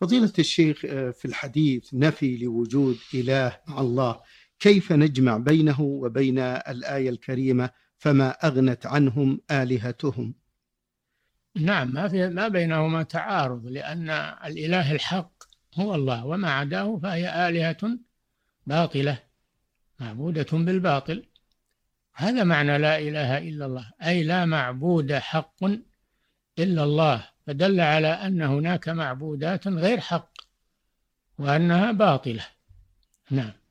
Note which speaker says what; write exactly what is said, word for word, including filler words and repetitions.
Speaker 1: فضيلة الشيخ، آه، في الحديث نفي لوجود إله مع الله، كيف نجمع بينه وبين الآية الكريمة فما أغنت عنهم آلهتهم؟
Speaker 2: نعم، ما في ما بينهما تعارض، لأن الإله الحق هو الله، وما عداه فهي آلهة باطلة معبودة بالباطل. هذا معنى لا إله إلا الله، أي لا معبود حق إلا الله، فدل على أن هناك معبودات غير حق وأنها باطلة. نعم.